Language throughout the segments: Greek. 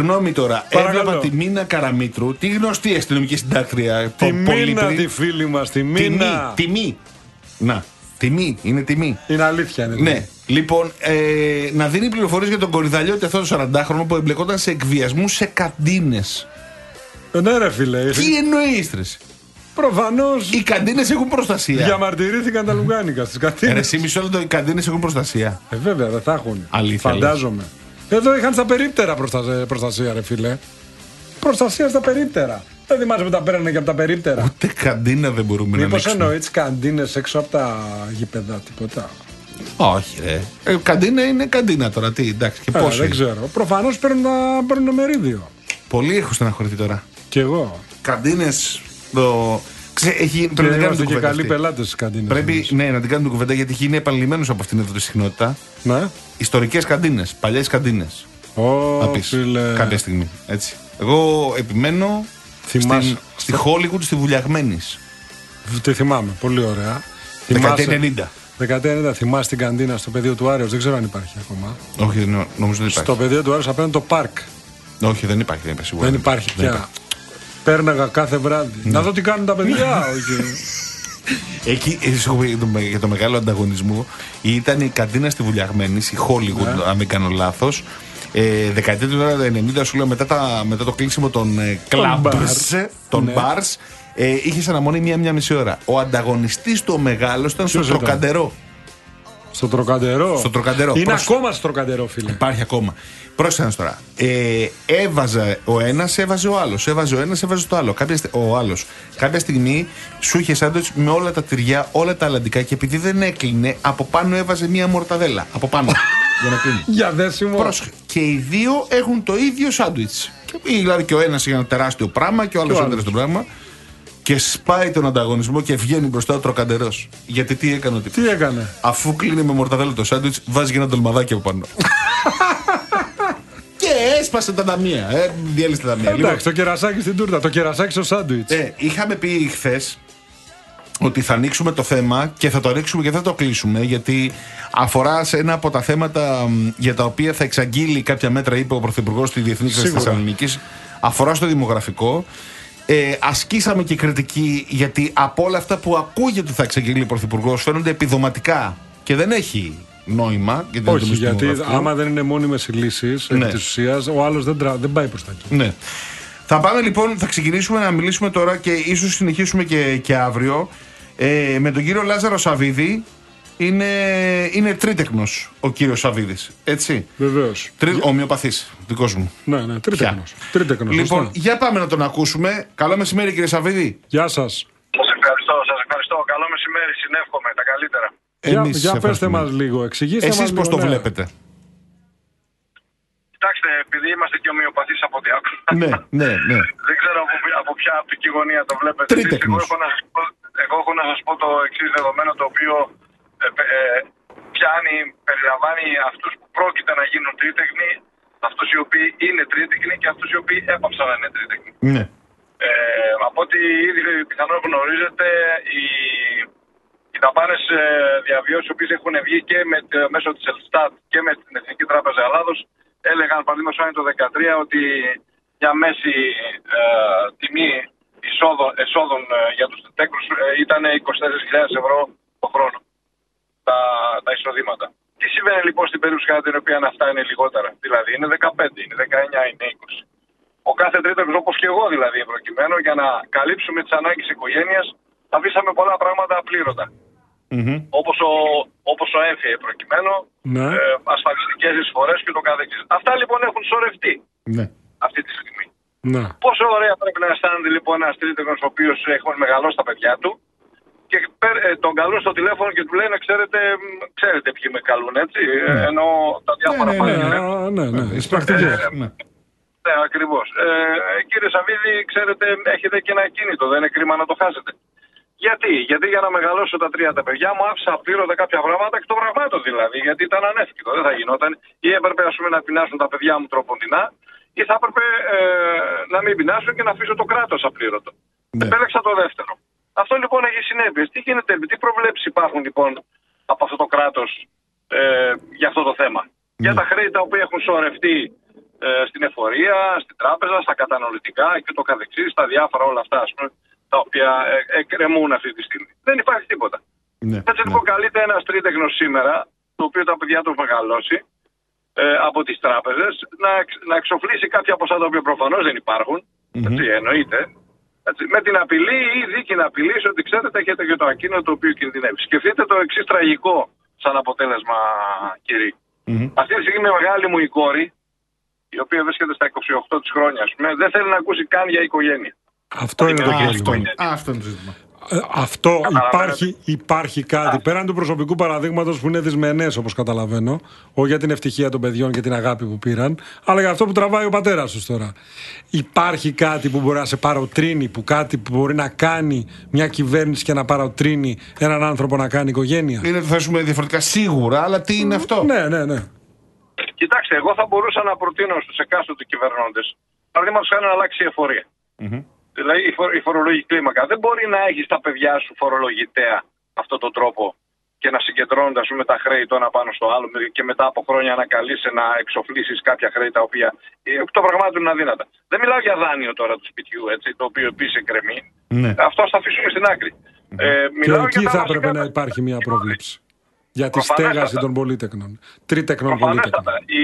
Συγγνώμη τώρα, έβλεπα τη Μίνα Καραμήτρου, τη γνωστή αστυνομική συντάκτρια. Τη Μίνα, τη φίλη μας, τη Μίνα. Τιμή. Να, τιμή, είναι τιμή. Είναι αλήθεια, είναι. Ναι. Λοιπόν, να δίνει πληροφορίες για τον Κορυδαλιώτη, αυτό το 40χρονο που εμπλεκόταν σε εκβιασμούς σε καντίνες. Ναι, ρε φίλε. Τι εννοείς, ρε? Προφανώς. Οι καντίνες έχουν προστασία. Διαμαρτυρήθηκαν τα λουγκάνικα στις καντίνες. Εσύ μισό λεπτό, οι καντίνες έχουν προστασία. Βέβαια, δεν θα έχουν. Αλήθεια. Φαντάζομαι. Εδώ είχαν στα περίπτερα προστασία, ρε φίλε. Προστασία στα περίπτερα. Δεν θυμάσαι που τα παίρνανε και από τα περίπτερα. Ούτε καντίνα δεν μπορούμε να ανοίξουμε. Μήπως εννοείς καντίνες έξω από τα γήπεδα, τίποτα? Όχι, ρε. Καντίνα είναι καντίνα τώρα. Τι, εντάξει, και πόσο. Δεν ξέρω. Προφανώς παίρνουν μερίδιο. Πολλοί έχουν στεναχωρηθεί τώρα. Κι εγώ. Καντίνες. Πρέπει να κάνουμε και καλοί πελάτες στις καντίνες. Πρέπει να την κάνουμε την κουβέντα γιατί έχει γίνει επανειλημμένος από αυτήν εδώ τη συχνότητα. Ναι. Ιστορικές καντίνες, παλιές καντίνες. Φίλε. Κάποια στιγμή. Έτσι. Εγώ επιμένω στη Hollywood, στη Βουλιαγμένης. Τη θυμάμαι, πολύ ωραία. Δεκαετία 90. Θυμάσαι την καντίνα στο πεδίο του Άρεως, δεν ξέρω αν υπάρχει ακόμα. Όχι, νομίζω δεν υπάρχει. Στο πεδίο του Άρεως απέναντι το πάρκ. Όχι, δεν υπάρχει, σίγουρα. Δεν υπάρχει πια. Πέρναγα κάθε βράδυ. Να δω τι κάνουν τα παιδιά. Εκεί, για το μεγάλο ανταγωνισμό, ήταν η καντίνα στη Βουλιαγμένη, η Hollywood, αν δεν κάνω λάθος. Δεκαετία του 90, σου λέω, μετά το κλείσιμο των clubs, των bars, είχες αναμονή μία μισή ώρα. Ο ανταγωνιστής του ο μεγάλος ήταν στο Τροκαντερό. Στο Τροκαντερό. Στο Τροκαντερό. Είναι ακόμα στο Τροκαντερό, φίλε. Υπάρχει ακόμα. Πρόσεχε τώρα. Έβαζε ο ένας, έβαζε ο άλλος. Έβαζε ο ένας, έβαζε το άλλο. Ο άλλος. Κάποια στιγμή σου είχε σάντουιτς με όλα τα τυριά, όλα τα αλλαντικά και επειδή δεν έκλεινε, από πάνω έβαζε μία μορταδέλα. Από πάνω. Για να κλείνει. Για δέσιμο. Πρόσεχε. Και οι δύο έχουν το ίδιο σάντουιτς. Δηλαδή και ο ένας είχε ένα τεράστιο πράγμα και ο άλλος ένα τεράστιο πράγμα. Και σπάει τον ανταγωνισμό και βγαίνει μπροστά ο Τροκαντερός. Γιατί τι έκανε ο τύπος? Τι έκανε? Αφού κλείνει με μορταδέλα το σάντουιτς, βάζει και ένα ντολμαδάκι από πάνω. Και έσπασε τα ταμεία. Διέλυσε τα ταμεία. Εντάξει, το κερασάκι στην τούρτα, το κερασάκι στο σάντουιτς. Είχαμε πει χθες ότι θα ανοίξουμε το θέμα και θα το ανοίξουμε και θα το κλείσουμε, γιατί αφορά σε ένα από τα θέματα για τα οποία θα εξαγγείλει κάποια μέτρα, είπε ο Πρωθυπουργός στη Διεθνή Έκθεση Θεσσαλονίκης. Αφορά στο δημογραφικό. Ασκήσαμε και κριτική γιατί από όλα αυτά που ακούγεται ότι θα εξαγγείλει ο Πρωθυπουργός φαίνονται επιδοματικά και δεν έχει νόημα. Όχι, γιατί άμα δεν είναι μόνιμες οι λύσεις της ουσίας, ο άλλος δεν πάει προς τα εκεί. Ναι. Θα πάμε λοιπόν, θα ξεκινήσουμε να μιλήσουμε τώρα και ίσως συνεχίσουμε και αύριο με τον κύριο Λάζαρο Σαββίδη. Είναι τρίτεκνος ο κύριος Σαββίδης, έτσι. Βεβαίως. Ομοιοπαθής, δικός μου. Ναι, τρίτεκνος. Λοιπόν, για πάμε να τον ακούσουμε. Καλό μεσημέρι, κύριε Σαββίδη. Γεια σας. Σας ευχαριστώ. Καλό μεσημέρι, συνεύχομαι τα καλύτερα. Για πέστε μας λίγο, εξηγήστε μας. Εσείς πώς το βλέπετε? Κοιτάξτε, επειδή είμαστε και ομοιοπαθείς από ό,τι άκουσα. Ναι. Δεν ξέρω από ποια οπτική γωνία το βλέπετε. Εγώ έχω να σας πω το εξής δεδομένο, το οποίο περιλαμβάνει αυτούς που πρόκειται να γίνουν τρίτεκνοι, αυτούς οι οποίοι είναι τρίτεκνοι και αυτούς οι οποίοι έπαψαν να είναι τρίτεκνοι. Ναι. Από ό,τι ήδη πιθανόν γνωρίζετε, οι δαπάνες διαβιώσεις οι οποίες έχουν βγει και μέσω της Ελστάτ και με την Εθνική Τράπεζα Ελλάδος έλεγαν παραδείγματος χάρη το 2013 ότι μια μέση τιμή εσόδων για τους τρίτεκνους ήταν 24.000 ευρώ το χρόνο. Τα εισοδήματα. Τι συμβαίνει λοιπόν στην περίπτωση κατά την οποία αυτά είναι λιγότερα? Δηλαδή είναι 15, είναι 19, είναι 20. Ο κάθε τρίτεκνος, όπως και εγώ δηλαδή προκειμένου, για να καλύψουμε τις ανάγκες της οικογένειας, αφήσαμε πολλά πράγματα απλήρωτα. Όπως ο έμφυε προκειμένου, ασφαλιστικές εισφορές και το καθεξής. Αυτά λοιπόν έχουν σωρευτεί αυτή τη στιγμή. Πόσο ωραία πρέπει να αισθάνεται λοιπόν ένας τρίτεκνος ο οποίος έχουν μεγαλώσει τα παιδιά του και τον καλούν στο τηλέφωνο και του λένε ξέρετε ποιοι με καλούν, έτσι, ενώ τα διάφορα Ναι, τις πρακτικές. Ναι, ακριβώς. Κύριε Σαββίδη, ξέρετε, έχετε και ένα κίνητο, δεν είναι κρίμα να το χάσετε. Γιατί για να μεγαλώσω τα τρία τα παιδιά μου άφησα απλήρωτα κάποια πράγματα εκ των πραγμάτων δηλαδή, γιατί ήταν ανέφικτο, δεν θα γινόταν. Ή έπρεπε να πεινάσουν τα παιδιά μου τροποντινά, ή θα έπρεπε να μην πεινάσουν και να αφήσω το κράτος απλήρωτο. Επέλεξα το δεύτερο. Αυτό λοιπόν έχει συνέπειες. Τι γίνεται, τι προβλέψεις υπάρχουν λοιπόν από αυτό το κράτος για αυτό το θέμα? Για τα χρέη τα οποία έχουν σωρευτεί στην εφορία, στην τράπεζα, στα καταναλωτικά και το καθεξής, στα διάφορα όλα αυτά, ας πούμε, τα οποία εκκρεμούν αυτή τη στιγμή. Δεν υπάρχει τίποτα. Ναι, Έτσι λοιπόν καλείται ένας τρίτεκνος σήμερα, το οποίο τα παιδιά του μεγαλώσει, από τις τράπεζες, να εξοφλήσει κάποια ποσά τα οποία προφανώς δεν υπάρχουν, έτσι, εννοείται, έτσι, με την απειλή ή δίκη να απειλήσει ότι ξέρετε έχετε και το ακίνητο το οποίο κινδυνεύει. Σκεφτείτε το εξής τραγικό σαν αποτέλεσμα, κύριε. Αυτή τη στιγμή μεγάλη μου η κόρη, η οποία βρίσκεται στα 28 της χρόνια, ας πούμε, δεν θέλει να ακούσει καν για οικογένεια. Αυτό είναι το πρόβλημα. Αυτό είναι το ζήτημα. Αυτό υπάρχει κάτι πέραν του προσωπικού παραδείγματος που είναι δυσμενές, όπως καταλαβαίνω, όχι για την ευτυχία των παιδιών και την αγάπη που πήραν, αλλά για αυτό που τραβάει ο πατέρας τους τώρα. Υπάρχει κάτι που μπορεί να σε παροτρύνει, κάτι που μπορεί να κάνει μια κυβέρνηση και να παροτρύνει έναν άνθρωπο να κάνει οικογένεια? Είναι το θέσουμε διαφορετικά σίγουρα, αλλά τι είναι αυτό? Ναι. Κοιτάξτε, εγώ θα μπορούσα να προτείνω στους εκάστοτε κυβερνώντες, παραδείγματος χάρη, να αλλάξει η εφορία. Δηλαδή η φορολογική κλίμακα. Δεν μπορεί να έχεις τα παιδιά σου φορολογητέα αυτόν τον τρόπο και να συγκεντρώνονται, ας πούμε, τα χρέη το ένα πάνω στο άλλο και μετά από χρόνια να καλείσαι να εξοφλήσεις κάποια χρέη τα οποία εκ των πραγμάτων είναι αδύνατα. Δεν μιλάω για δάνειο τώρα του σπιτιού, έτσι, το οποίο επίσης εκκρεμεί. Ναι. Αυτό θα αφήσουμε στην άκρη. Και εκεί θα έπρεπε να υπάρχει μια πρόβλεψη για τη στέγαση των πολίτεκνων, τρίτεκνων πολίτεκνων.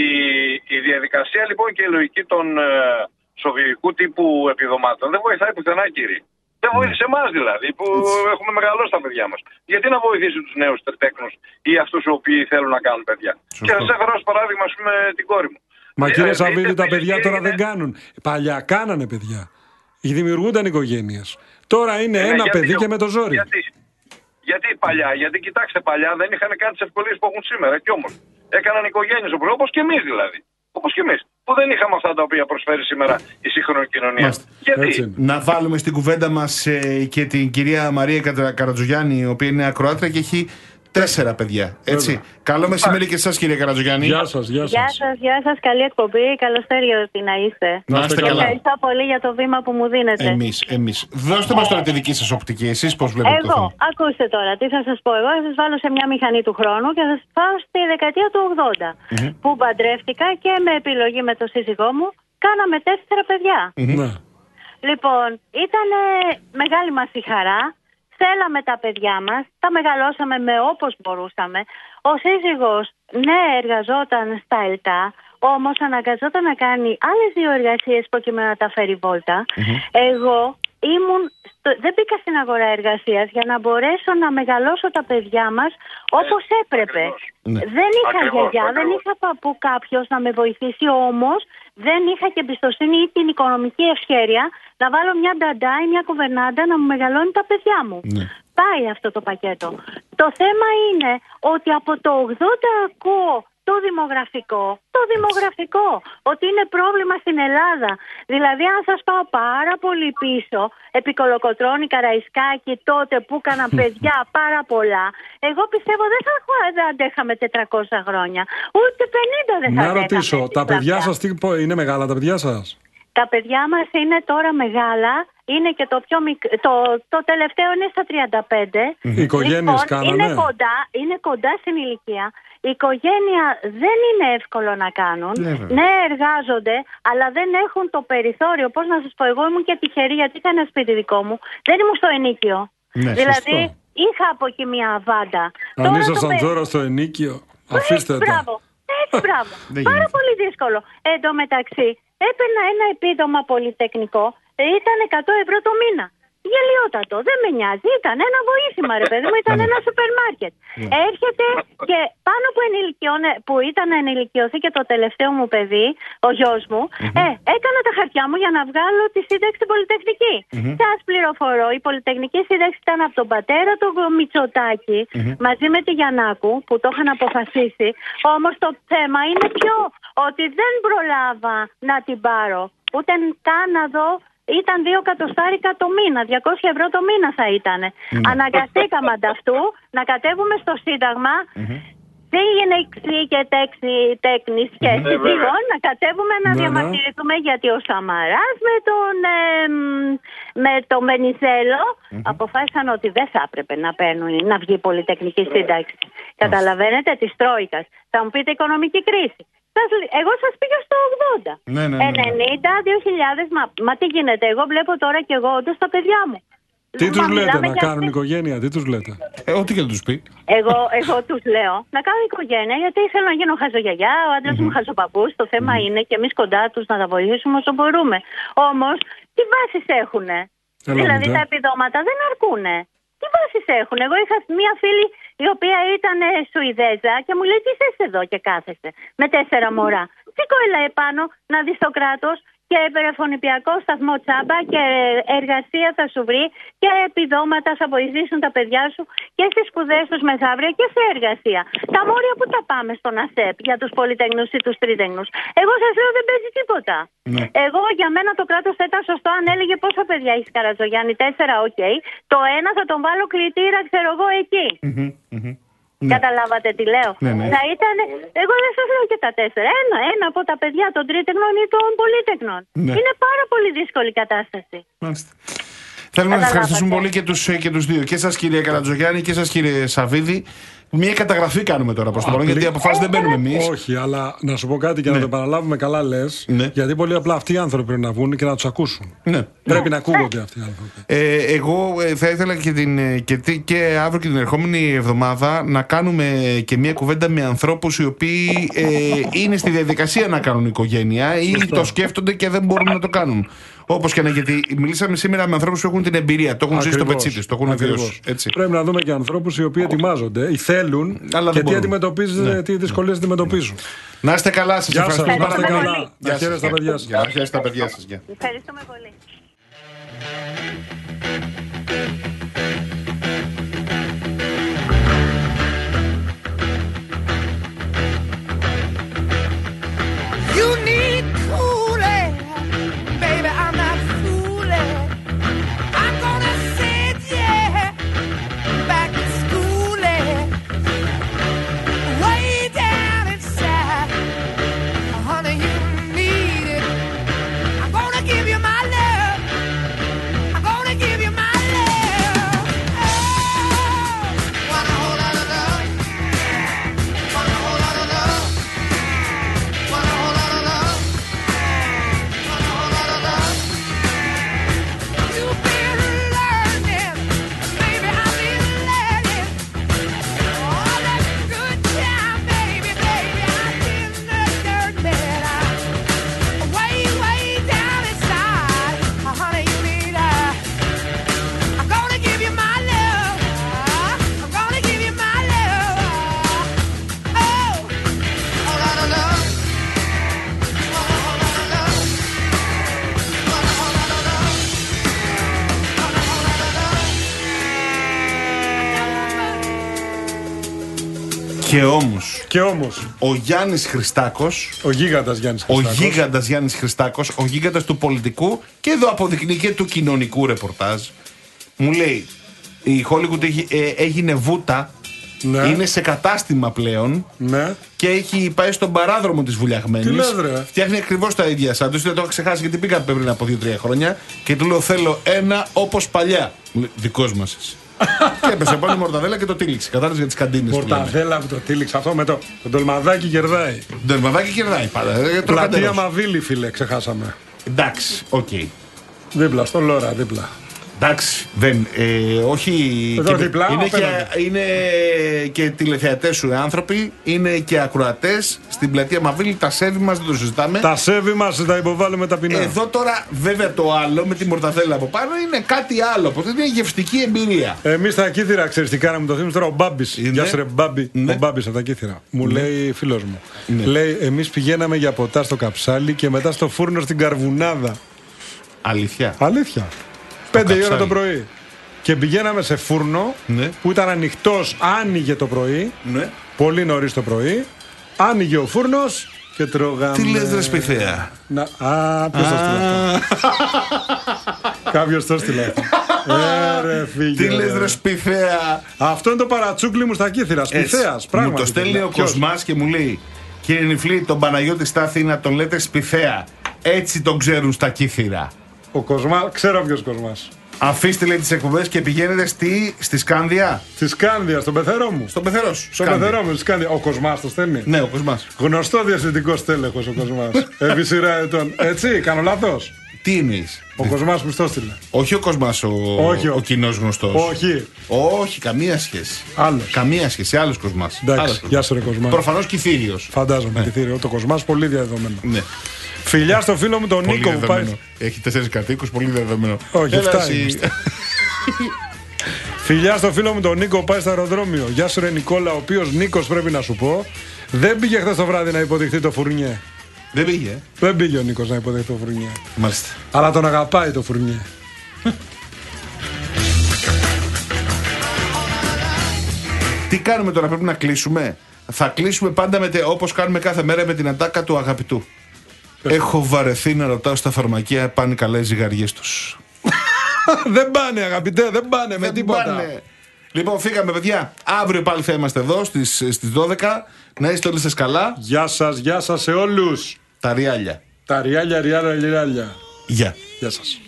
Η διαδικασία λοιπόν και η λογική των σοβιετικού τύπου επιδομάτων δεν βοηθάει πουθενά, κύριε. Δεν βοήθησε εμάς δηλαδή, που έχουμε μεγαλώσει τα παιδιά μας. Γιατί να βοηθήσει τους νέους τριτέκνους ή αυτούς οι οποίοι θέλουν να κάνουν παιδιά? Και θα σας έφερα ως παράδειγμα, ας πούμε, την κόρη μου. Μα κύριε Σαββίδη, τα παιδιά τώρα δεν κάνουν. Παλιά κάνανε παιδιά. Δημιουργούνταν οικογένειες. Τώρα είναι ένα παιδί και με το ζόρι. Γιατί παλιά? Γιατί κοιτάξτε, παλιά δεν είχαν καν τις ευκολίες που έχουν σήμερα. Και όμως έκαναν οικογένειες, όπως και εμείς δηλαδή. Όπως και εμείς. Που δεν είχαμε αυτά τα οποία προσφέρει σήμερα η σύγχρονη κοινωνία. Γιατί? Να βάλουμε στην κουβέντα μας και την κυρία Μαρία Καρατζογιάννη, η οποία είναι ακροάτρια και έχει 4 παιδιά. Έτσι. Καλό μεσημέρι και εσάς, κυρία Καρατζογιάννη. Γεια σας. Γεια σας, καλή εκπομπή. Καλώς ότι να είστε. Να είστε καλά. Ευχαριστώ πολύ για το βήμα που μου δίνετε. Εμείς. Δώστε μας τώρα τη δική σας οπτική. Εσείς πώς βλέπετε το θέμα? Ακούστε τώρα, τι θα σας πω. Εγώ θα σας βάλω σε μια μηχανή του χρόνου και θα σας πάω στη δεκαετία του 80, που παντρεύτηκα και με επιλογή με τον σύζυγό μου κάναμε 4 παιδιά. Λοιπόν, ήταν μεγάλη μας η χαρά. Θέλαμε τα παιδιά μας, τα μεγαλώσαμε με όπως μπορούσαμε. Ο σύζυγος, ναι, εργαζόταν στα ΕΛΤΑ, όμως αναγκαζόταν να κάνει άλλες 2 εργασίες προκειμένου να τα φέρει βόλτα. Εγώ δεν μπήκα στην αγορά εργασίας για να μπορέσω να μεγαλώσω τα παιδιά μας όπως έπρεπε. Δεν είχα γιαγιά, δεν είχα παππού κάποιος να με βοηθήσει, όμως δεν είχα και εμπιστοσύνη ή την οικονομική ευχέρεια να βάλω μια νταντά ή μια κουβερνάντα να μου μεγαλώνει τα παιδιά μου. Πάει αυτό το πακέτο. Το θέμα είναι ότι από το 80 ακούω το δημογραφικό, ότι είναι πρόβλημα στην Ελλάδα. Δηλαδή, αν σας πάω πάρα πολύ πίσω, επί Κολοκοτρώνη, Καραϊσκάκη, τότε που έκαναν παιδιά πάρα πολλά, εγώ πιστεύω δεν θα αντέχαμε 400 χρόνια. Ούτε 50 δεν θα αντέχαμε. Να ρωτήσω, τα παιδιά σας είναι μεγάλα, τα παιδιά σας? Τα παιδιά μας είναι τώρα μεγάλα. Είναι και το πιο το τελευταίο είναι στα 35. Οι οικογένειες κάνανε. Είναι κοντά στην ηλικία. Η οικογένεια δεν είναι εύκολο να κάνουν. Ναι, εργάζονται, αλλά δεν έχουν το περιθώριο. Πώς να σας πω, εγώ ήμουν και τυχερή γιατί είχα ένα σπίτι δικό μου. Δεν ήμουν στο ενίκιο. Δηλαδή, είχα από εκεί μια βάντα. Αν ήσασταν τώρα στο ενίκιο, αφήστε τα. Μπράβο. Πάρα πολύ δύσκολο. Εν τω μεταξύ, έπαιρνα ένα επίδομα πολυτεχνικό, ήταν 100 ευρώ το μήνα. Γελιότατο, δεν με νοιάζει, ήταν ένα βοήθημα, ρε παιδί μου, ήταν ένα σούπερ μάρκετ. Έρχεται και πάνω που ήταν να ενηλικιωθεί και το τελευταίο μου παιδί, ο γιος μου, έκανα τα χαρτιά μου για να βγάλω τη σύνταξη στην Πολυτεχνική. Σας πληροφορώ, η Πολυτεχνική σύνταξη ήταν από τον πατέρα του Μητσοτάκη, μαζί με τη Γιαννάκου, που το είχαν αποφασίσει. Όμως το θέμα είναι ότι δεν προλάβα να την πάρω, ούτε καν να δω. Ήταν 2 εκατοστάρικα το μήνα, 200 ευρώ το μήνα θα ήταν. Αναγκαστήκαμε ανταυτού να κατέβουμε στο Σύνταγμα. Πήγαινε και τέκνης και λοιπόν να κατέβουμε να διαμαρτυρηθούμε γιατί ο Σαμαράς με τον Βενιζέλο αποφάσισαν ότι δεν θα έπρεπε να βγει η Πολυτεχνική σύνταξη. Καταλαβαίνετε, της Τρόικας. Θα μου πείτε οικονομική κρίση. Εγώ σας πήγα στο 80. Ναι. 90, 2000, μα τι γίνεται. Εγώ βλέπω τώρα και εγώ όντως τα παιδιά μου. Τι τους λέτε, να κάνουν οικογένεια, τι τους λέτε? Ό,τι και να τους πει. Εγώ τους λέω να κάνουν οικογένεια, γιατί θέλω να γίνω χαζογιαγιά, ο άντρας μου χαζοπαππούς. Το θέμα είναι και εμείς κοντά τους να τα βοηθήσουμε όσο μπορούμε. Όμως, τι βάσεις έχουνε? Δηλαδή τα επιδόματα δεν αρκούνε. Τι βάσεις έχουν? Εγώ είχα μία φίλη η οποία ήταν Σουηδέζα και μου λέει: τι θες εδώ και κάθεσαι με 4 μωρά? Σήκω έλα επάνω να δεις το κράτος και περιφωνηπιακό σταθμό τσάμπα και εργασία θα σου βρει και επιδόματα θα βοηθήσουν τα παιδιά σου και στις σπουδές τους μεθαύριο και σε εργασία. Τα μόρια που τα πάμε στον ΑΣΕΠ για τους πολυτεχνούς ή τους τρίτεχνους? Εγώ σας λέω δεν παίζει τίποτα. Ναι. Εγώ για μένα το κράτος θα ήταν σωστό αν έλεγε πόσα παιδιά έχεις, Καρατζογιάννη? 4, οκ. Το ένα θα τον βάλω κλητήρα, ξέρω εγώ, εκεί. Ναι. Καταλάβατε τι λέω? Ναι. Θα ήταν, εγώ δεν σας λέω και τα 4. Ένα από τα παιδιά των τρίτεχνων ή των πολύτεχνων. Ναι. Είναι πάρα πολύ δύσκολη κατάσταση. Μάλιστα. Θέλουμε να ευχαριστήσουμε πολύ και τους δύο. Και σας κυρία Καρατζογιάννη και σας κύριε Σαββίδη. Μια καταγραφή κάνουμε τώρα προς το παρόν, γιατί αποφάσεις δεν παίρνουμε εμείς. Όχι, αλλά να σου πω κάτι και να το επαναλάβουμε καλά λες. Γιατί πολύ απλά αυτοί οι άνθρωποι πρέπει να βγουν και να τους ακούσουν. Πρέπει να ακούγονται αυτοί οι άνθρωποι. Εγώ θα ήθελα και αύριο και την ερχόμενη εβδομάδα να κάνουμε και μια κουβέντα με ανθρώπους οι οποίοι είναι στη διαδικασία να κάνουν οικογένεια ή το σκέφτονται και δεν μπορούν να το κάνουν. Όπως και να, γιατί μιλήσαμε σήμερα με ανθρώπους που έχουν την εμπειρία, το έχουν ζήσει στο πετσί, το έχουν βιώσει. Πρέπει να δούμε και ανθρώπους οι οποίοι ετοιμάζονται ή θέλουν και τι δυσκολίες αντιμετωπίζουν. Να είστε καλά, σας ευχαριστούμε πάρα πολύ. Να χαίρεστε τα παιδιά σας. Να χαίρεστε τα παιδιά σας. Ευχαριστούμε πολύ. Και όμως ο Γιάννης Χριστάκος, ο γίγαντας Γιάννης Χριστάκος, ο γίγαντας του πολιτικού και εδώ αποδεικνύει και του κοινωνικού ρεπορτάζ, μου λέει η Hollywood έγινε βούτα, είναι σε κατάστημα πλέον και έχει πάει στον παράδρομο της Βουλιαγμένης. Φτιάχνει ακριβώς τα ίδια σαν τους. Δεν το έχω ξεχάσει γιατί πήγα πριν από 2-3 χρόνια και του λέω θέλω ένα όπως παλιά. Μου λέει δικός μας εσύ. Και έπεσε πάνω η μορταδέλα και το τύλιξε. Κατάλαβε για τις καντίνες. Μορταδέλα που το τύλιξε. Αυτό με το ντολμαδάκι κερδάει. Το ντολμαδάκι κερδάει πάντα. Πλατεία Μαβίλη, φίλε, ξεχάσαμε. Εντάξει, οκ. Δίπλα, στο Λόρα, δίπλα. Εντάξει, δεν. Όχι. Εδώ διπλά, είναι και τηλεθεατές σου άνθρωποι, είναι και ακροατές στην πλατεία Μαβίλη. Τα σέβη μας δεν το συζητάμε. Τα σέβη μας τα υποβάλλουμε ταπεινά. Εδώ τώρα, βέβαια, το άλλο με τη μορταδέλα από πάνω είναι κάτι άλλο. Οπότε είναι γευστική εμπειρία. Εμείς στα Κύθυρα, ξέρεις τι κάναμε, το θύμισε τώρα ο Μπάμπης. Γεια σου, ρε Μπάμπη. Ο Μπάμπης από τα Κύθυρα. Μου λέει φίλος μου. Λέει, εμείς πηγαίναμε για ποτά στο Καψάλι και μετά στο φούρνο στην Καρβουνάδα. Αλήθεια. 5 η ώρα το πρωί. Και πηγαίναμε σε φούρνο που ήταν ανοιχτός, άνοιγε το πρωί. Πολύ νωρίς το πρωί. Άνοιγε ο φούρνος και τρώγαμε. Τι λες ρε Σπιθέα? Ποιος το στείλε αυτό? Κάποιος το στείλε αυτό. Τι λες ρε Σπιθέα? Αυτό είναι το παρατσούκλι μου στα Κύθυρα. Σπιθέας, πράγματι. Μου το στέλνει ο Κοσμάς και μου λέει κύριε Νιφλή, τον Παναγιώτη Στάθη να τον λέτε Σπιθέα. Έτσι τον ξέρουν στα Κύθυρα. Ο Κοσμάς, ξέρω ποιος Κοσμάς. Αφήστε λέει τις εκπομπές και πηγαίνετε στη Σκάνδια. Στη Σκάνδια, στον πεθερό μου. Στον πεθερό σου. Στον πεθερό μου, στη Σκάνδια. Ο Κοσμάς το στέλνει. Ναι, ο Κοσμάς. Γνωστό διευθυντικός τέλεχος ο Κοσμάς. Επί σειρά ετών. Έτσι, κάνω λάθος. Τι εννοείς? Ο Κοσμάς που στο στείλε. Όχι ο Κοσμάς ο κοινός γνωστός. Όχι. Όχι, καμία σχέση. Άλλος. Καμία σχέση, άλλος Κοσμάς. Εντάξει, γεια σου ρε Κοσμά. Προφανώς Κιθύριος. Φαντάζομαι Κιθύριο. Το Κοσμάς πολύ διαδεδομένο. Ναι. Φιλιά στο φίλο μου τον Πολύ Νίκο που πάει. Έχει 4 κατοίκους, πολύ διαδεδομένο. Όχι, 7 είμαστε. Φιλιά στο φίλο μου τον Νίκο που πάει στο αεροδρόμιο. Γεια σου ρε Νικόλα, ο οποίος Νίκος πρέπει να σου πω. Δεν πήγε χθες το βράδυ να υποδειχθεί το φουρνιέ. Δεν πήγε. Δεν πήγε ο Νίκος να υποδεχθεί το φουρνιέ. Μάλιστα. Αλλά τον αγαπάει το φουρνιέ. Τι κάνουμε τώρα, πρέπει να κλείσουμε? Θα κλείσουμε πάντα όπως κάνουμε κάθε μέρα με την ατάκα του αγαπητού. Έχω βαρεθεί να ρωτάω στα φαρμακεία, πάνε καλά οι ζυγαριές τους. Δεν πάνε αγαπητέ, δεν πάνε με τίποτα. Πάνε. Λοιπόν, φύγαμε παιδιά. Αύριο πάλι θα είμαστε εδώ στις 12. Να είστε όλοι σας καλά. Γεια σας σε όλους. Τα ριάλια. Τα ριάλια. Γεια. Γεια σας.